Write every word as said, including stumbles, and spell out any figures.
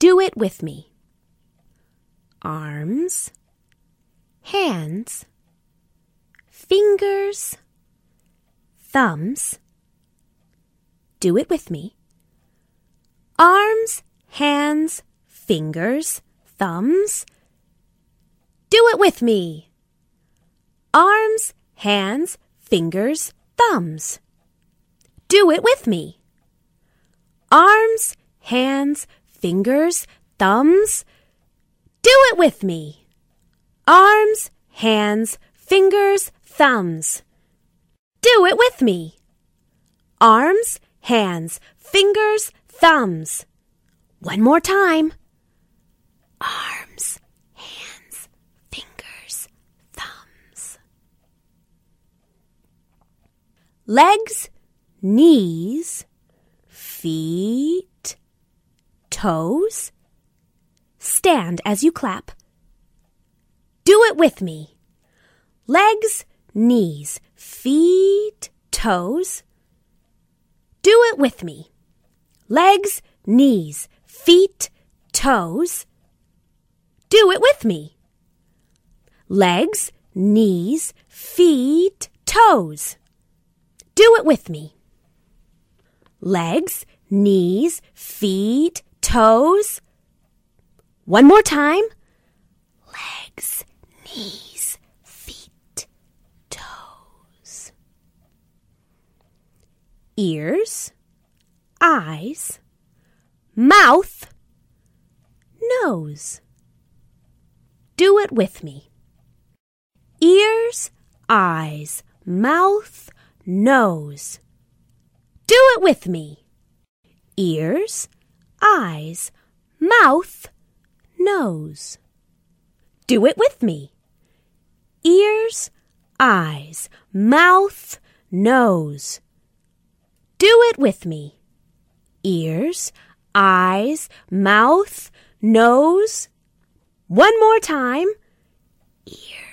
Do it with me. Arms, hands, fingers, thumbs. Do it with me. Arms, hands, fingers, thumbs. Do it with me. Arms, hands, fingers, thumbs. Do it with me. Arms, hands, fingers, thumbs. Do it with me. Arms, hands, fingers, thumbs. Do it with me. Arms, hands, fingers, thumbs. One more time. Arms, hands, fingers, thumbs. Legs, knees, feet, toes. Stand as you clap. Do it with me. Legs, knees, feet, toes. Do it with me. Legs, knees, feet, toes. Do it with me. Legs, knees, feet, toes. Do it with me. Legs, knees, feet, toes. One more time. Legs, knees, feet, toes. Ears, eyes, mouth, nose. Do it with me. Ears, eyes, mouth, nose. Do it with me. Ears, eyes, mouth, nose. Do it with me. Ears, eyes, mouth, nose. Do it with me. Ears, eyes, mouth, nose. One more time. Ears.